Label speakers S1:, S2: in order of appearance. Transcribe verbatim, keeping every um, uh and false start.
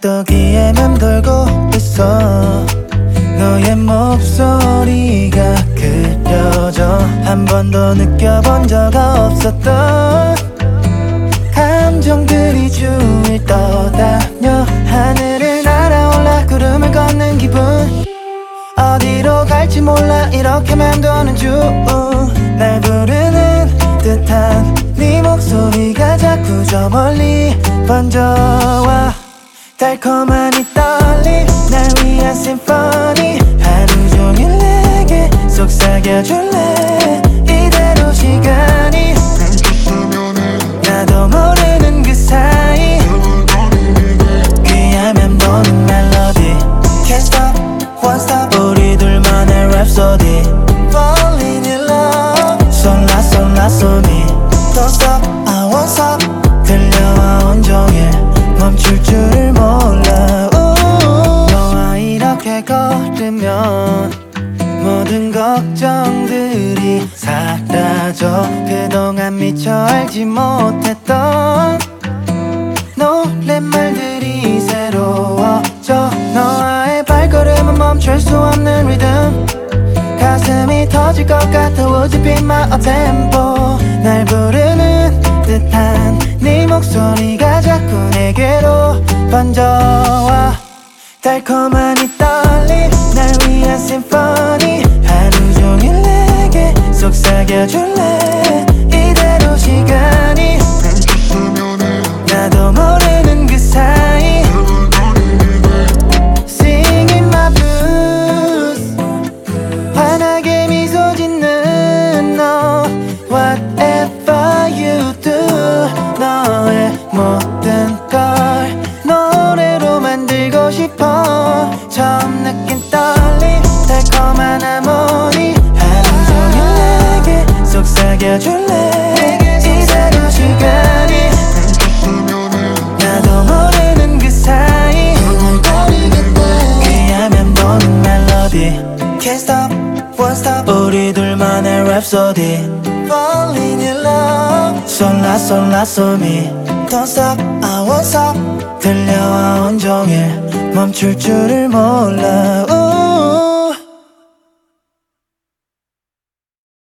S1: 아직도 귀에 맴돌고 있어. 너의 목소리가 그려져. 한 번도 느껴본 적 없었던 감정들이 주위를 떠다녀. 하늘을 날아올라 구름을 걷는 기분. 어디로 갈지 몰라 이렇게 맴도는 중. 날 부르는 듯한 네 목소리가 자꾸 저 멀리 번져와. 달콤한 이 떨림 날 위한 심포니. 하루 종일 내게 속삭여줄래. 이대로 시간이 나도 모르는 그 사이 귀에 맴도는 멜로디. Can't stop, won't stop 우리 둘만의 랩소디. Falling in love 솔라 솔라 소니. Don't stop, I won't stop 들려와 온종일 멈출 줄을 몰라. 오, 너와 이렇게 걸으면 모든 걱정들이 사라져. 그동안 미처 알지 못했던 노랫말들이 새로워져. 너와의 발걸음은 멈출 수 없는 리듬. 가슴이 터질 것 같아 Would you be my up-tempo. 날 부르는 듯한 네 목소리가 자꾸 내게로 번져와. 달콤한 이 떨림 날 위한 심포니. 하루 종일 내게 속삭여줄래. 이대로 시간이 나도 모르는 그 사이 Singing my blues. 환하게 미소 짓는 너 Whatever you do. 너의 모든 걸 노래로 만들고 싶어. 처음 느낀 떨림 달콤한 하모니. 하루 종일 내게 속삭여줄래. 이대로 시간이 나도 모르는 그 사이 귀에 맴도는 멜로디. Can't stop, won't stop 우리 둘만의 랩소디. Falling in love 솔라 솔라 소미. Don't stop, I won't stop 들려와 온종일 멈출 줄을 몰라.